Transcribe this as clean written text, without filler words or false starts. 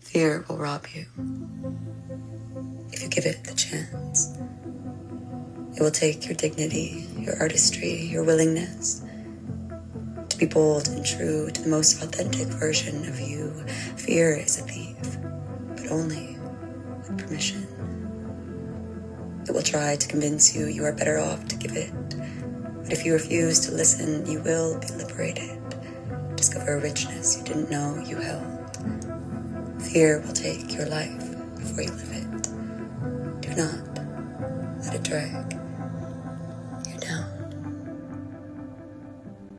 Fear will rob you if you give it the chance. It will take your dignity, your artistry, your willingness to be bold and true to the most authentic version of you. Fear is a thief, but only with permission. It will try to convince you you are better off to give it, but if you refuse to listen, you will be liberated. Discover a richness you didn't know you held. Fear will take your life before you live it. Do not let it drag.